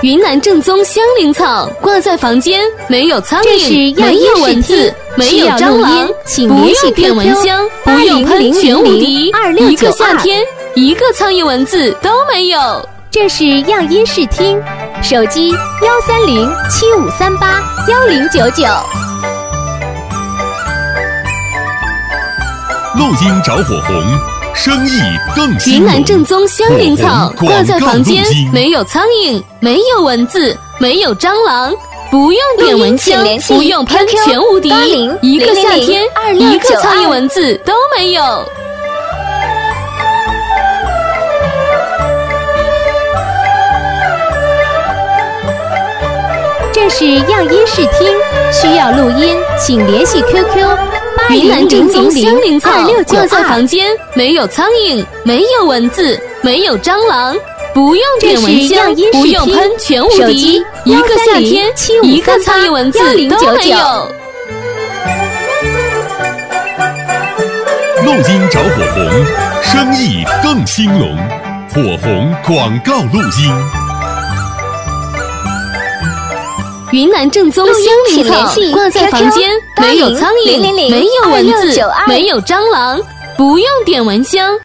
云南正宗香菱草挂在房间，没有苍蝇，没有蚊子，没有蟑螂，不用点蚊香，不用喷，全无敌。一个夏天，一个苍蝇蚊子都没有。 这是样音视听，手机13075381099。 录音找火红，生意更兴隆。 云南正宗香菱草挂在房间，没有苍蝇，没有蚊子，没有蟑螂，不用点蚊香，不用喷，全无敌。一个夏天，一个苍蝇蚊子都没有。 这是样音视听，需要录音请联系 QQ。 云南正宗香菱草挂在房间，没有苍蝇，没有蚊子，没有蟑螂，不用点蚊香，不用喷，全无敌。一个夏天，一个苍蝇蚊子都没有。 录音找火红，生意更兴隆。火红广告录音。 云南正宗香菱草挂在房间，没有苍蝇，没有蚊子，没有蟑螂，不用点蚊香。